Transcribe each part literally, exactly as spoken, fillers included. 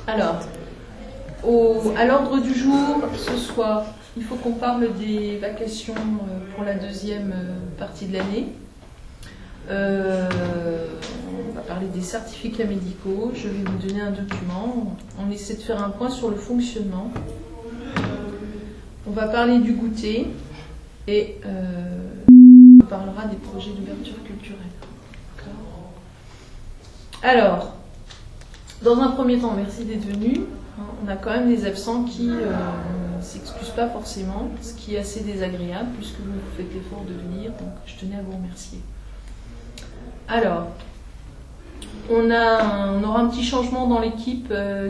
Alors, au, à l'ordre du jour, ce soir, il faut qu'on parle des vacations pour la deuxième partie de l'année. Euh, on va parler des certificats médicaux. Je vais vous donner un document. On essaie de faire un point sur le fonctionnement. On va parler du goûter et euh, on parlera des projets d'ouverture culturelle. Alors, dans un premier temps, merci d'être venu. On a quand même des absents qui ne euh, s'excusent pas forcément, ce qui est assez désagréable puisque vous faites l'effort de venir, donc je tenais à vous remercier. Alors, on, a un, on aura un petit changement dans l'équipe, euh,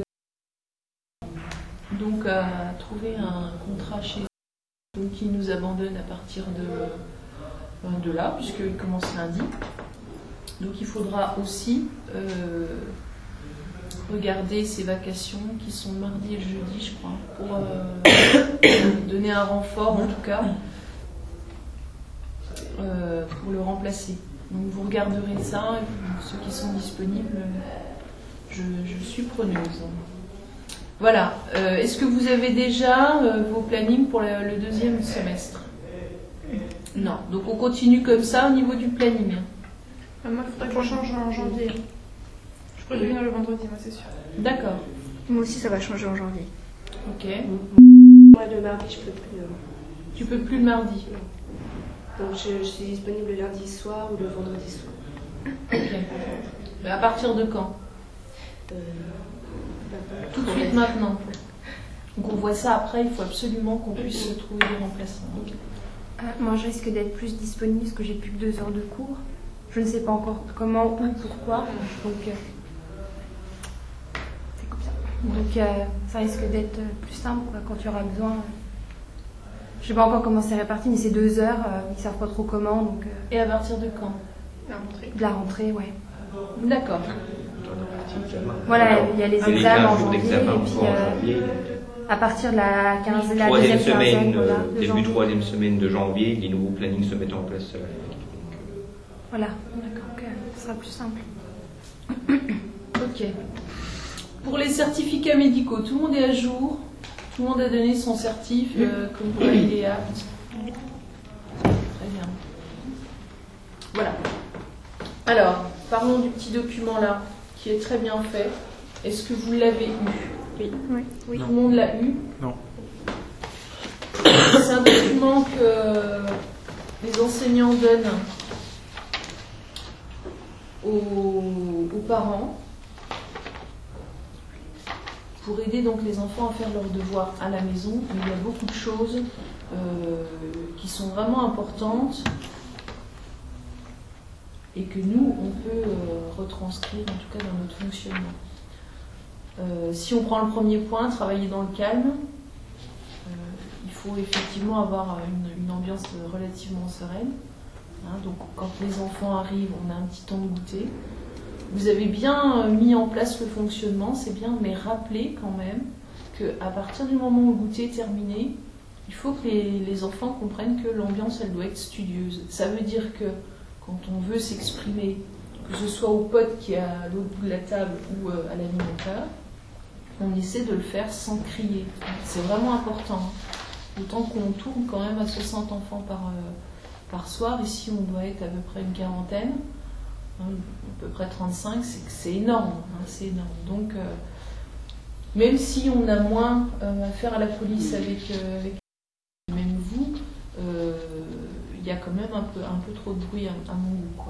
donc à trouver un contrat chez donc qui nous abandonne à partir de, de là, puisqu'il commence lundi. Donc il faudra aussi euh, regarder ces vacations qui sont le mardi et le jeudi, je crois, pour euh, donner un renfort en tout cas, euh, pour le remplacer. Donc vous regarderez ça, et ceux qui sont disponibles, je, je suis preneuse. Voilà. Euh, est-ce que vous avez déjà euh, vos plannings pour le, le deuxième semestre? Non. Donc on continue comme ça au niveau du planning. Moi, il faudrait que je change en janvier. Je pourrais venir le vendredi, moi, c'est sûr. D'accord. Moi aussi, ça va changer en janvier. Ok. Moi, le mardi, je peux plus. Euh... Tu peux plus le mardi? Non. Donc, je, je suis disponible le lundi soir ou le vendredi soir. Ok. Mais à partir de quand? euh... Tout de suite maintenant. Donc, on voit ça après. Il faut absolument qu'on puisse trouver des remplaçants. Euh, moi, je risque d'être plus disponible parce que j'ai plus que deux heures de cours. Je ne sais pas encore comment ou pourquoi, donc euh, c'est comme ça. Donc euh, ça risque d'être plus simple quoi, quand tu auras besoin. Je ne sais pas encore comment c'est réparti, mais c'est deux heures, euh, ils ne savent pas trop comment. Donc, euh, et à partir de quand? La rentrée. De la rentrée, ouais. D'accord. Voilà, il y a les examens en janvier, et puis euh, à partir de la quinze, la troisième deuxième semaine, quinzaine, voilà, euh, de début janvier. troisième semaine de janvier, les nouveaux plannings se mettent en place. Euh, Voilà, donc euh, ce sera plus simple. Ok. Pour les certificats médicaux, tout le monde est à jour. Tout le monde a donné son certif, euh, comme quoi il est apte. Très bien. Voilà. Alors, parlons du petit document là, qui est très bien fait. Est-ce que vous l'avez eu? Oui. Oui. Oui. Tout le monde l'a eu? Non. C'est un document que les enseignants donnent Aux, aux parents pour aider donc les enfants à faire leurs devoirs à la maison. Mais il y a beaucoup de choses euh, qui sont vraiment importantes et que nous, on peut euh, retranscrire en tout cas dans notre fonctionnement. Euh, si on prend le premier point, travailler dans le calme, euh, il faut effectivement avoir une, une ambiance relativement sereine. Hein, donc quand les enfants arrivent, on a un petit temps de goûter. Vous avez bien mis en place le fonctionnement, c'est bien, mais rappelez quand même qu'à partir du moment où le goûter est terminé, il faut que les, les enfants comprennent que l'ambiance, elle doit être studieuse. Ça veut dire que quand on veut s'exprimer, que ce soit au pote qui est à l'autre bout de la table ou à l'alimentaire, on essaie de le faire sans crier. C'est vraiment important. D'autant qu'on tourne quand même à soixante enfants par... Euh, par soir. Ici on doit être à peu près une quarantaine, hein, à peu près trente-cinq, c'est, c'est énorme, hein, c'est énorme. Donc euh, même si on a moins euh, à faire à la police avec, euh, avec même vous, il euh, y a quand même un peu, un peu trop de bruit à, à mon goût, quoi.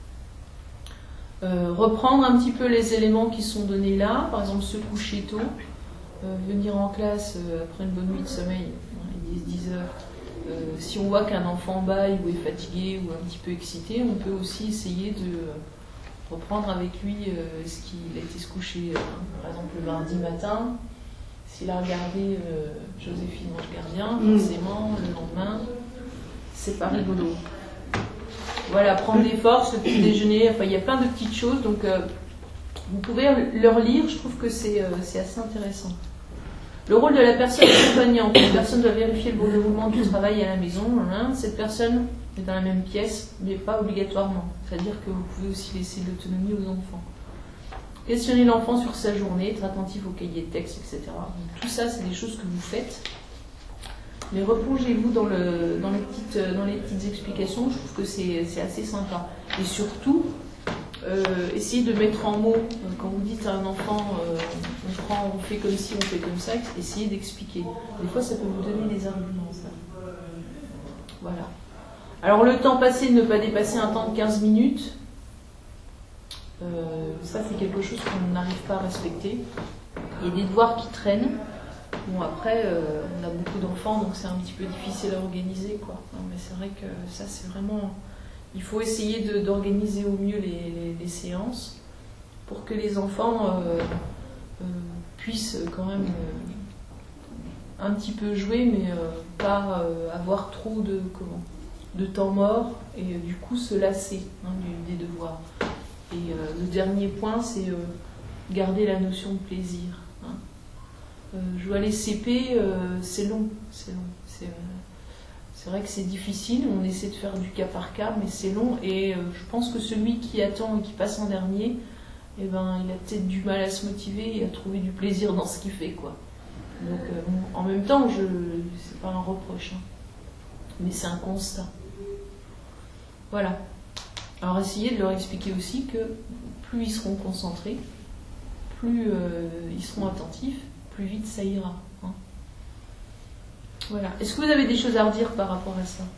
Euh, reprendre un petit peu les éléments qui sont donnés là, par exemple se coucher tôt, euh, venir en classe euh, après une bonne nuit de sommeil, hein, ils disent dix heures. Euh, si on voit qu'un enfant baille ou est fatigué ou un petit peu excité, on peut aussi essayer de reprendre avec lui euh, ce qu'il a été se coucher, euh, par exemple le mardi matin. S'il a regardé euh, Joséphine Ange Gardien, forcément, le lendemain, c'est pas rigolo. Voilà, prendre des forces, le petit déjeuner, enfin il y a plein de petites choses, donc euh, vous pouvez leur lire, je trouve que c'est, euh, c'est assez intéressant. Le rôle de la personne accompagnante. La personne doit vérifier le bon déroulement du travail à la maison. Hein. Cette personne est dans la même pièce, mais pas obligatoirement. C'est-à-dire que vous pouvez aussi laisser de l'autonomie aux enfants. Questionner l'enfant sur sa journée, être attentif au cahier de texte, et cetera. Donc, tout ça, c'est des choses que vous faites. Mais replongez-vous dans, le, dans, les petites, dans les petites explications, je trouve que c'est, c'est assez sympa. Et surtout, euh, essayez de mettre en mots, quand vous dites à un enfant, euh, on prend, on fait comme ci, on fait comme ça, essayez d'expliquer. Des fois, ça peut vous donner des arguments, ça. Voilà. Alors, le temps passé, ne pas dépasser un temps de quinze minutes. Euh, ça, c'est quelque chose qu'on n'arrive pas à respecter. Il y a des devoirs qui traînent. Bon, après, euh, on a beaucoup d'enfants, donc c'est un petit peu difficile à organiser, quoi. Non, mais c'est vrai que ça, c'est vraiment... Il faut essayer de, d'organiser au mieux les, les, les séances pour que les enfants euh, euh, puissent quand même euh, un petit peu jouer, mais euh, pas euh, avoir trop de, comment, de temps mort et euh, du coup se lasser hein, du, des devoirs. Et euh, le dernier point, c'est euh, garder la notion de plaisir. Hein. Euh, jouer à les C P, euh, c'est long, c'est long. C'est, euh, c'est vrai que c'est difficile, on essaie de faire du cas par cas, mais c'est long. Et euh, je pense que celui qui attend et qui passe en dernier, eh ben, il a peut-être du mal à se motiver et à trouver du plaisir dans ce qu'il fait, quoi. Donc, euh, bon, en même temps, je, c'est pas un reproche, hein, mais c'est un constat. Voilà. Alors essayez de leur expliquer aussi que plus ils seront concentrés, plus euh, ils seront attentifs, plus vite ça ira. Hein. Voilà. Est-ce que vous avez des choses à redire par rapport à ça?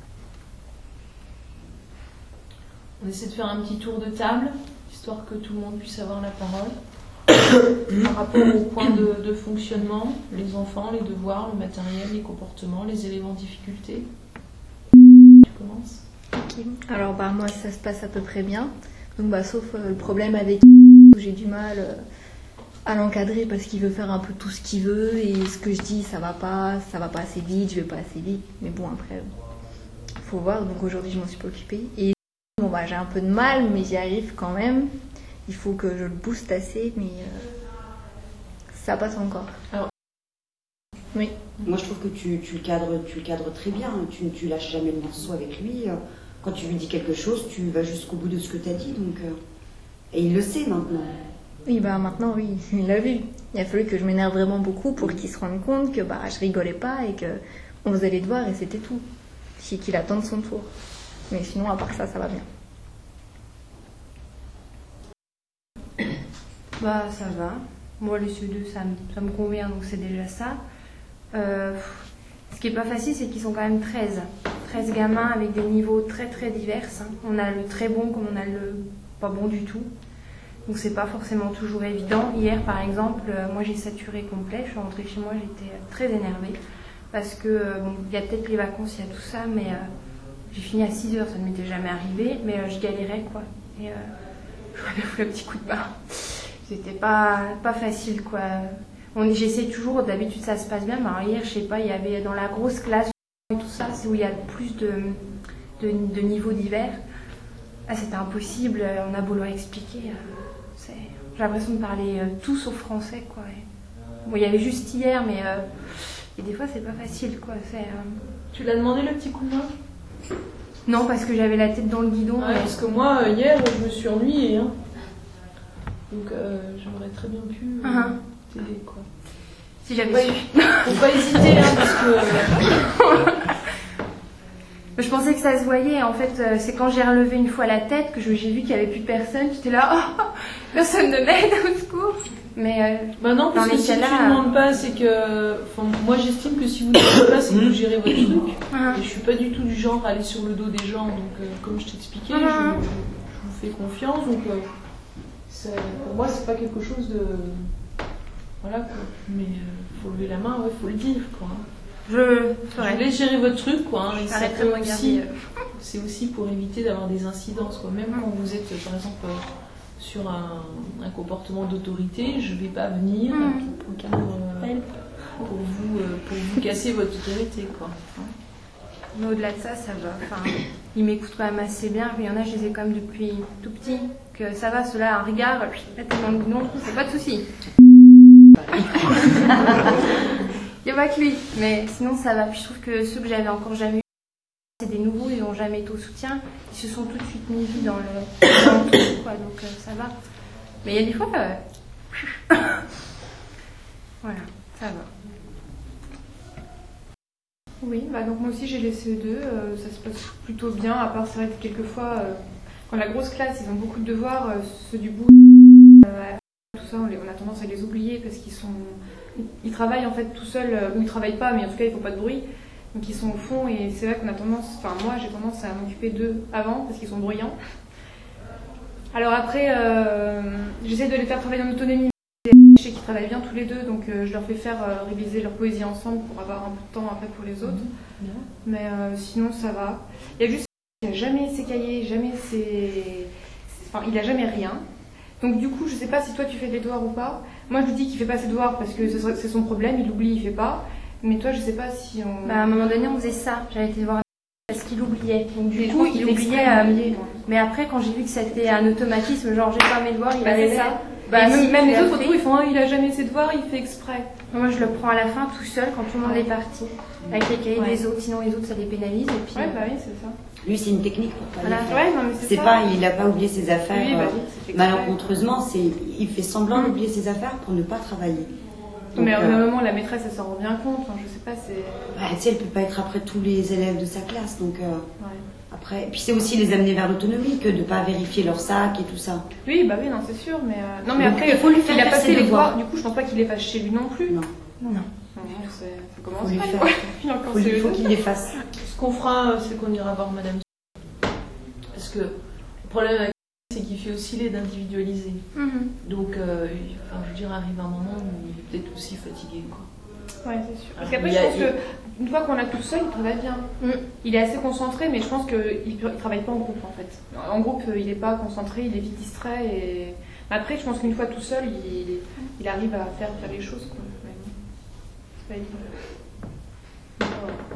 On essaie de faire un petit tour de table, histoire que tout le monde puisse avoir la parole. Par rapport au point de, de fonctionnement, les enfants, les devoirs, le matériel, les comportements, les éléments de difficulté. Tu commences? Okay. Alors bah moi ça se passe à peu près bien, donc bah sauf euh, le problème avec où j'ai du mal euh, à l'encadrer parce qu'il veut faire un peu tout ce qu'il veut et ce que je dis ça va pas, ça va pas assez vite, je vais pas assez vite, mais bon après faut voir, donc aujourd'hui je m'en suis pas occupée et bon bah j'ai un peu de mal mais j'y arrive quand même, il faut que je le booste assez mais euh, ça passe encore. Alors, oui. Moi, je trouve que tu, tu, le cadres, tu le cadres très bien. Tu ne lâches jamais le morceau avec lui. Quand tu lui dis quelque chose, tu vas jusqu'au bout de ce que tu as dit. Donc, euh... Et il le sait maintenant. Oui, bah maintenant, oui, il l'a vu. Il a fallu que je m'énerve vraiment beaucoup pour qu'il se rende compte que bah, je rigolais pas et qu'on faisait les devoirs et c'était tout. Et qu'il attende son tour. Mais sinon, à part ça, ça va bien. Bah, ça va. Moi, les C E deux, ça me, ça me convient, donc c'est déjà ça. Euh, ce qui est pas facile, c'est qu'ils sont quand même treize. treize gamins avec des niveaux très très divers. Hein. On a le très bon comme on a le pas bon du tout. Donc c'est pas forcément toujours évident. Hier par exemple, euh, moi j'ai saturé complet. Je suis rentrée chez moi, j'étais très énervée. Parce que, euh, bon, il y a peut-être les vacances, il y a tout ça, mais euh, j'ai fini à six heures, ça ne m'était jamais arrivé. Mais euh, je galérais quoi. Et euh, je m'avais fait le petit coup de barre. C'était pas, pas facile quoi. On, j'essaie toujours, d'habitude ça se passe bien, mais alors hier, je sais pas, il y avait dans la grosse classe et tout ça, c'est où il y a plus de, de, de niveaux divers. Ah, c'était impossible, on a beau leur expliquer. C'est, j'ai l'impression de parler tout sauf français, quoi. Bon, il y avait juste hier, mais euh, et des fois, c'est pas facile, quoi. C'est, euh... Tu l'as demandé le petit coup de main? Non, parce que j'avais la tête dans le guidon. Ouais, et... Parce que moi, hier, je me suis ennuyée. Hein. Donc, euh, j'aurais très bien pu... Euh... Uh-huh. T'aider, quoi. Si j'avais pas, su. Faut pas hésiter, hein, parce que... Euh... Je pensais que ça se voyait. En fait, euh, c'est quand j'ai relevé une fois la tête que je, j'ai vu qu'il n'y avait plus personne. J'étais là, oh, personne ne m'aide, au secours. Mais euh, bah non, parce que si tu ne demandes pas, c'est que... Enfin, moi, j'estime que si vous ne demandez pas, c'est que vous gérez votre truc. Uh-huh. Et je suis pas du tout du genre à aller sur le dos des gens. Donc, euh, comme je t'expliquais, uh-huh. je, je, je vous fais confiance. Donc, euh, c'est, pour moi, c'est pas quelque chose de... Voilà, quoi. Mais il euh, faut lever la main, ouais, faut le dire, quoi. Je, je voulais gérer votre truc, quoi. Hein, et ça peut aussi, c'est aussi pour éviter d'avoir des incidences, quoi. Même quand vous êtes, par exemple, sur un, un comportement d'autorité, je ne vais pas venir mmh. pour, pour, euh, pour, vous, euh, pour vous casser votre autorité, quoi. Mais au-delà de ça, ça va. Enfin, ils m'écoutent quand même assez bien. Il y en a, je les ai quand même depuis tout petit. Que ça va, ceux-là, un regard, là, t'es dans le guidon, c'est pas de souci. Il n'y a pas que lui, mais sinon ça va. Puis je trouve que ceux que j'avais encore jamais eu, c'est des nouveaux, ils n'ont jamais été au soutien. Ils se sont tout de suite mis dans le, dans le truc, quoi, donc euh, ça va. Mais il y a des fois, euh... voilà, ça va. Oui, bah donc moi aussi j'ai les C E deux, euh, ça se passe plutôt bien, à part c'est vrai que quelquefois, euh, quand la grosse classe, ils ont beaucoup de devoirs, euh, ceux du bout, euh, tout ça, on, les, on a tendance à les oublier parce qu'ils sont, ils travaillent en fait tout seuls, euh, ou ils travaillent pas, mais en tout cas ils font pas de bruit, donc ils sont au fond et c'est vrai qu'on a tendance, enfin moi j'ai tendance à m'occuper d'eux avant parce qu'ils sont bruyants. Alors après, euh, j'essaie de les faire travailler en autonomie. Je sais qu'ils travaillent bien tous les deux, donc euh, je leur fais faire euh, réviser leur poésie ensemble pour avoir un peu de temps après pour les autres. Mmh. Mais euh, sinon, ça va. Il y a juste qu'il n'a jamais ses cahiers, jamais ses... Enfin, il n'a jamais rien. Donc du coup, je ne sais pas si toi tu fais des devoirs ou pas. Moi, je lui dis qu'il ne fait pas ses devoirs parce que c'est son problème, il oublie, il ne fait pas. Mais toi, je ne sais pas si on... Bah, à un moment donné, on faisait ça. J'avais été voir parce qu'il oubliait. Donc du Mais coup, il il oubliait. Euh... Mais après, quand j'ai vu que c'était un automatisme, genre j'ai pas mes devoirs, il bah, avait ça. Bah, même, si, même les autres, fait. ils font, hein, il a jamais ses devoirs, il fait exprès. Moi, je le prends à la fin tout seul quand tout le monde ouais. est parti, avec les cahiers ouais. des autres. Sinon, les autres, ça les pénalise. Et puis, ouais, bah oui, c'est ça. Lui, c'est une technique pour pas voilà. le faire. Ouais, non, mais c'est, c'est ça. pas, il n'a pas oublié ses affaires. Oui, bah, oui, malencontreusement, c'est, il fait semblant mmh. d'oublier ses affaires pour ne pas travailler. Donc, mais à un euh, moment, la maîtresse, elle s'en rend bien compte. Enfin, je sais pas, c'est. Bah, tu sais, elle peut pas être après tous les élèves de sa classe, donc. Euh, ouais. Après, et puis c'est aussi les amener vers l'autonomie que de ne pas vérifier leur sac et tout ça. Oui, bah oui, non, c'est sûr, mais euh... non, mais donc, après, il faut lui faire il a faire passé ses les devoirs. devoirs. Du coup, je pense pas qu'il les fasse chez lui non plus. Non, non, non. non c'est... Ça commence. Faut lui faire. Il, encore faut, lui, faut qu'il les fasse. Ce qu'on fera, c'est qu'on ira voir Madame. Parce que le problème avec c'est qu'il fait aussi l'aide individualisée. Mm-hmm. Donc, euh, enfin, je veux dire, arrive un moment où il est peut-être aussi fatigué, quoi. Ouais, c'est sûr. Parce qu'après, je pense a... qu'une fois qu'on l'a tout seul, il travaille bien. Mm. Il est assez concentré, mais je pense qu'il ne travaille pas en groupe, en fait. En groupe, il n'est pas concentré, il est vite distrait. Et... Après, je pense qu'une fois tout seul, il, il arrive à faire, faire les choses, quoi. Mais bon, c'est pas évident.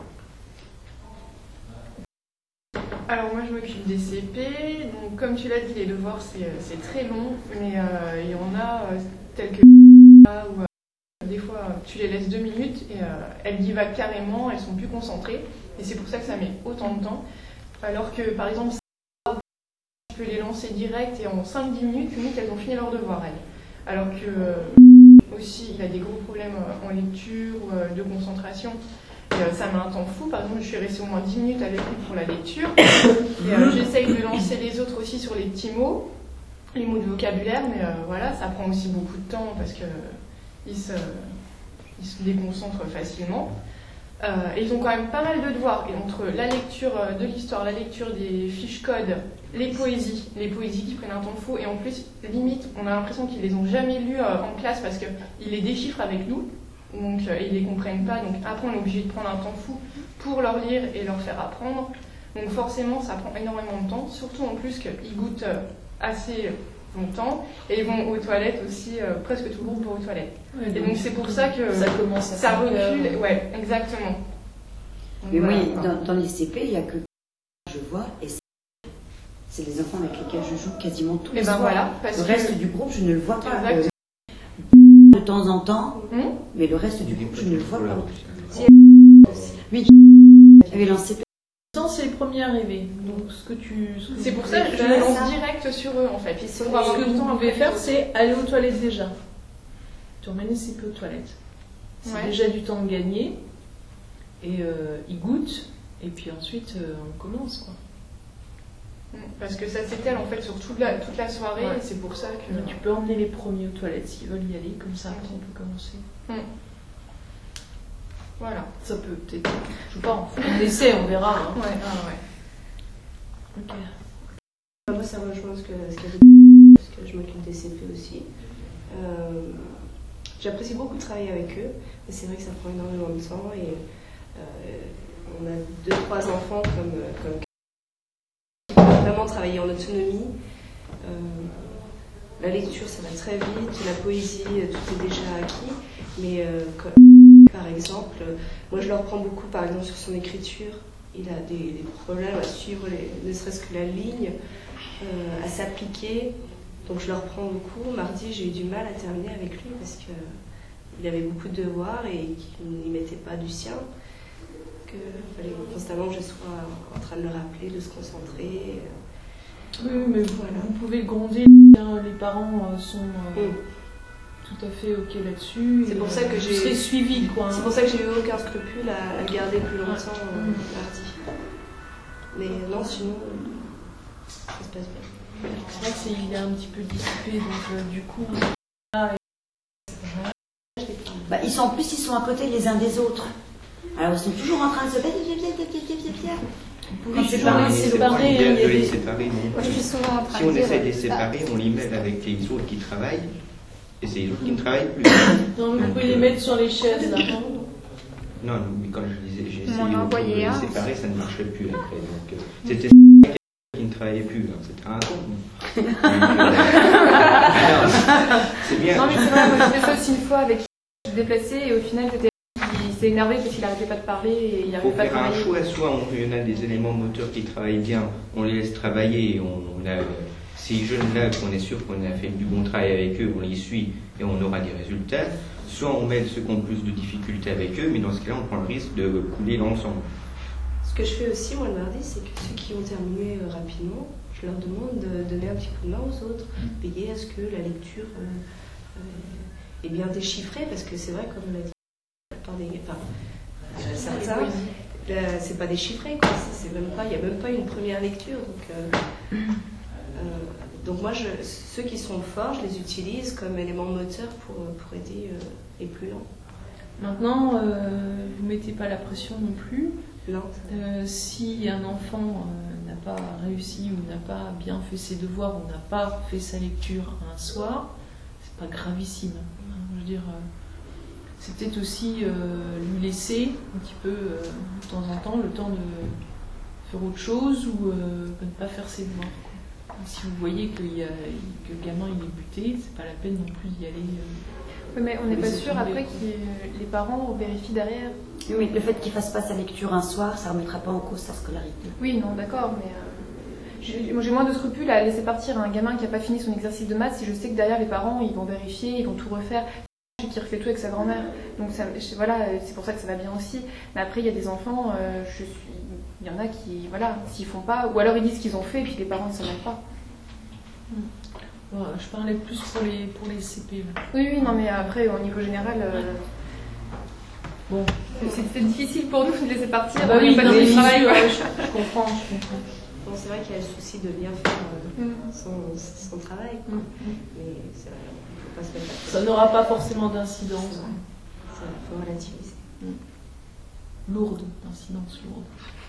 Alors moi je m'occupe des C P, donc comme tu l'as dit, les devoirs c'est, c'est très long, mais euh, il y en a euh, tels que où euh, des fois tu les laisses deux minutes et euh, elles divaguent carrément, elles sont plus concentrées, et c'est pour ça que ça met autant de temps, alors que par exemple tu peux les lancer direct et en cinq dix minutes, limite elles ont fini leur devoir elles. Alors que euh, aussi il a des gros problèmes en lecture, euh, de concentration. Et, euh, ça met un temps fou. Par exemple, je suis restée au moins dix minutes avec lui pour la lecture. Et euh, j'essaye de lancer les autres aussi sur les petits mots, les mots de vocabulaire, mais euh, voilà, ça prend aussi beaucoup de temps parce qu'ils euh, se, ils se déconcentrent facilement. Euh, et ils ont quand même pas mal de devoirs. Et entre la lecture de l'histoire, la lecture des fiches codes, les poésies, les poésies qui prennent un temps fou, et en plus, limite, on a l'impression qu'ils les ont jamais lues euh, en classe parce qu'ils les déchiffrent avec nous. Donc euh, ils ne les comprennent pas, donc après on est obligé de prendre un temps fou pour leur lire et leur faire apprendre. Donc forcément ça prend énormément de temps, surtout en plus qu'ils goûtent euh, assez longtemps et ils vont aux toilettes aussi, euh, presque tout le groupe va aux toilettes. Ouais, et donc, donc c'est pour ça que ça commence à ça recule. Ouais, exactement. Donc, mais voilà, oui, dans, dans les C P, il n'y a que je vois et c'est les enfants avec lesquels je joue quasiment tous les et ben soirs. Voilà, parce le reste que... du groupe, je ne le vois pas. Exactement. De temps en temps, mmh. mais le reste du groupe, je ne le vois pas. Oui, avait lancé. C'est les premiers arrivés. Donc, ce que tu. Ce que c'est pour ça que je me lance direct sur eux en fait. Ce que vous pouvez faire, c'est aller aux toilettes déjà. Tu emmènes les C P aux toilettes. C'est ouais. déjà du temps de gagner. Et euh, ils goûtent. Et puis ensuite, euh, on commence, quoi. Parce que ça s'étale en fait sur toute la, toute la soirée, ouais. et c'est pour ça que. Mais tu peux emmener les premiers aux toilettes s'ils veulent y aller, comme ça après on peut commencer. Mmh. Voilà. Ça peut peut-être. Je sais pas, on essaie, on verra. Hein. Ouais, ah ouais. Ok. Moi ça rejoint ce que ce qu'a dit, parce que je m'occupe des C P aussi. Euh, j'apprécie beaucoup de travailler avec eux, mais c'est vrai que ça prend énormément de temps et euh, on a deux, trois enfants comme. comme vraiment travailler en autonomie. Euh, la lecture, ça va très vite. La poésie, tout est déjà acquis. Mais euh, comme, par exemple, moi je leur prends beaucoup, par exemple, sur son écriture. Il a des, des problèmes à suivre, les, ne serait-ce que la ligne, euh, à s'appliquer. Donc je leur prends beaucoup. Mardi, j'ai eu du mal à terminer avec lui parce qu'il avait beaucoup de devoirs et qu'il n'y mettait pas du sien. Il fallait constamment que je sois en train de le rappeler, de se concentrer. Oui, mais voilà. Vous pouvez le gronder. Les parents sont euh, mm. tout à fait ok là-dessus. C'est pour ça que j'ai. C'est suivi quoi. C'est pour ça que j'ai eu aucun scrupule à, à le garder plus longtemps euh, mm. mardi. Mais non, sinon, ça se passe bien. C'est vrai qu'il est un petit peu dissipé, donc euh, du coup. Bah, ils sont en plus, ils sont à côté les uns des autres. Alors ils sont toujours en train de se faire. Quand c'est pas séparé, il y a des séparés. Moi, je suis souvent en train si on de essaie de les séparer, on les met avec les autres qui travaillent, et c'est les autres qui ne travaillent plus. Non, mais vous pouvez les mettre sur les chaises là. Non, mais quand je disais, j'ai essayé de les un. séparer, ça ne marchait plus après. Donc, euh, c'était qui ne travaillait plus, hein. C'était un con. C'est bien. Non, mais c'est vrai, moi j'ai fait ça aussi une fois avec je me déplaçais et au final c'était il s'est énervé parce qu'il n'arrêtait pas de parler et il n'arrivait pas à travailler. Il faut faire un choix, soit on, il y en a des éléments moteurs qui travaillent bien, on les laisse travailler, on, on a, ces jeunes-là qu'on est sûr qu'on a fait du bon travail avec eux, on les suit et on aura des résultats, soit on met ceux qui ont plus de difficultés avec eux, mais dans ce cas-là on prend le risque de couler l'ensemble. Ce que je fais aussi moi le mardi, c'est que ceux qui ont terminé euh, rapidement, je leur demande de donner un petit coup de main aux autres, veiller à ce que la lecture euh, euh, est bien déchiffrée, parce que c'est vrai, comme on l'a dit, par des, enfin, euh, certains, euh, c'est pas déchiffré, quoi. C'est, c'est même pas, il n'y a même pas une première lecture. Donc, euh, euh, donc moi, je, ceux qui sont forts, je les utilise comme éléments moteurs pour, pour aider euh, les plus lents. Maintenant, euh, vous ne mettez pas la pression non plus. Non. Euh, si un enfant euh, n'a pas réussi ou n'a pas bien fait ses devoirs ou n'a pas fait sa lecture un soir, c'est pas gravissime. Je veux dire, euh, c'est peut-être aussi euh, lui laisser un petit peu euh, de temps en temps le temps de faire autre chose ou euh, de ne pas faire ses devoirs. Quoi. Si vous voyez que, y a, que le gamin il est buté, c'est pas la peine non plus d'y aller. Euh, oui, mais on n'est pas sûr après que les parents vérifient derrière. Oui, mais le fait qu'il fasse pas sa lecture un soir, ça ne remettra pas en cause sa scolarité. Oui, non, d'accord, mais euh, j'ai, moi j'ai moins de scrupules à laisser partir un gamin qui n'a pas fini son exercice de maths si je sais que derrière les parents ils vont vérifier, ils vont tout refaire. Qui refait tout avec sa grand-mère, donc ça, je, voilà, c'est pour ça que ça va bien aussi. Mais après il y a des enfants, euh, je suis, il y en a qui, voilà, s'ils font pas, ou alors ils disent qu'ils ont fait et puis les parents ne savent pas. Ouais, je parlais plus pour les pour les C P. Là. Oui, oui, non, mais après au niveau général, euh, bon, c'était difficile pour nous de les laisser partir. Ah bah oui, pas non, de mais travail. Ouais, je, je comprends, je comprends. Bon, c'est vrai qu'il y a le souci de bien faire euh, mm. son, son travail, quoi. Mm. Mais c'est vrai. Ça n'aura pas forcément d'incidence. Il faut relativiser. Mmh. Lourde, d'incidence lourde.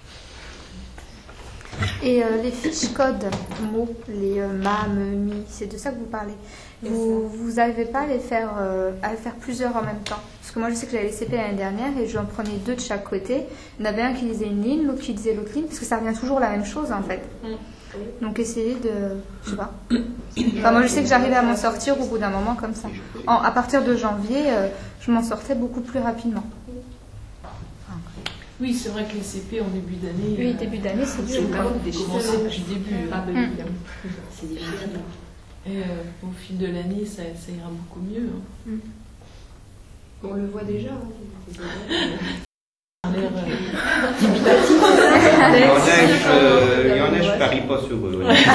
Et euh, les fiches codes mots, les euh, ma, me, mi, c'est de ça que vous parlez. Vous vous n'arrivez pas à les faire euh, à faire plusieurs en même temps. Parce que moi je sais que j'avais les C P l'année dernière et j'en prenais deux de chaque côté. Il y en avait un qui lisait une ligne, l'autre qui lisait l'autre ligne, parce que ça revient toujours la même chose en fait. Mmh. Donc essayez de... Je sais pas. Enfin, moi je sais que j'arrivais à m'en sortir au bout d'un moment comme ça. En, à partir de janvier, euh, je m'en sortais beaucoup plus rapidement. Oui, c'est vrai que les C P en début d'année... Oui, début d'année, c'est dur. C'est pas commencer depuis le début. Ah, ben, évidemment. C'est difficile. Et euh, au fil de l'année, ça, ça ira beaucoup mieux. Hein. Mm. On le voit déjà. Hein. Il y en a, je, il y en a, je parie pas sur eux. Ouais.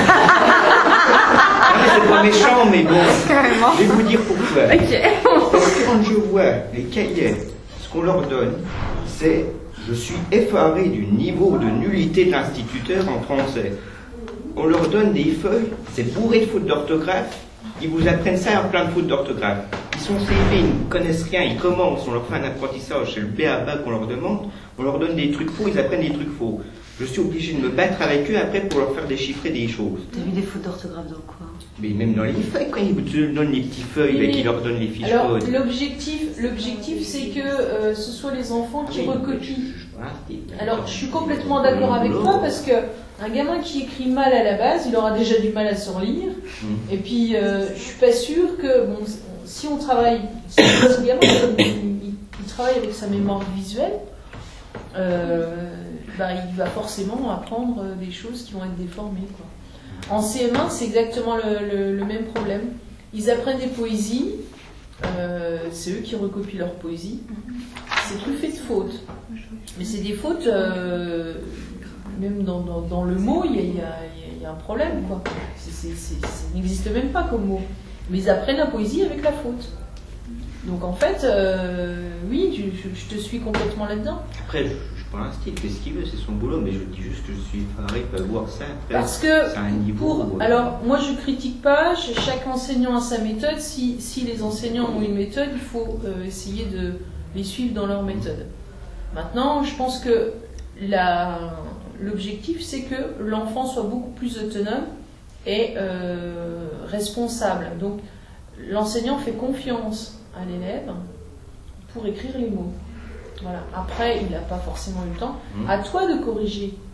C'est pas méchant, mais bon, je vais vous dire pourquoi. Okay. Parce que quand je vois les cahiers, ce qu'on leur donne, c'est je suis effaré du niveau de nullité de l'instituteur en français. On leur donne des feuilles, c'est bourré de fautes d'orthographe, ils vous apprennent ça en plein de fautes d'orthographe. Ils sont C P, ils ne connaissent rien, ils commencent, on leur fait un apprentissage, c'est le B A B A qu'on leur demande, on leur donne des trucs faux, ils apprennent des trucs faux. Je suis obligé de me battre avec eux après pour leur faire déchiffrer des choses. T'as vu des fautes d'orthographe dans quoi? Mais même dans les feuilles, quand ils vous donnent les petites feuilles et qu'ils leur donnent les fiches Alors, codes. l'objectif, l'objectif c'est que euh, ce soit les enfants qui oui, recopient. Je, je, Alors, je suis complètement d'accord avec toi parce que un gamin qui écrit mal à la base, il aura déjà du mal à se relire. Hum. Et puis, euh, je suis pas sûre que, bon, si on travaille, si le gamin il, il, il travaille avec sa mémoire visuelle, euh, bah, il va forcément apprendre des choses qui vont être déformées, quoi. En C M un, c'est exactement le, le, le même problème. Ils apprennent des poésies, euh, c'est eux qui recopient leur poésie. C'est truffé de fautes. Mais c'est des fautes, euh, même dans, dans, dans le mot, il y a, il y a, il y a un problème, quoi. C'est, c'est, c'est, ça n'existe même pas comme mot. Mais ils apprennent la poésie avec la faute. Donc en fait, euh, oui, je, je, je te suis complètement là-dedans. Après, je, je prends un style, il fait ce qu'il veut, c'est son boulot, mais je dis juste que je suis effaré de voir ça. Après, Parce que, c'est un niveau pour, où, alors moi je critique pas, chaque enseignant a sa méthode. Si, si les enseignants ont une méthode, il faut euh, essayer de les suivre dans leur méthode. Maintenant, je pense que la, l'objectif, c'est que l'enfant soit beaucoup plus autonome et euh, responsable. Donc, l'enseignant fait confiance à l'élève pour écrire les mots. Voilà. Après, il n'a pas forcément eu le temps. À toi de corriger.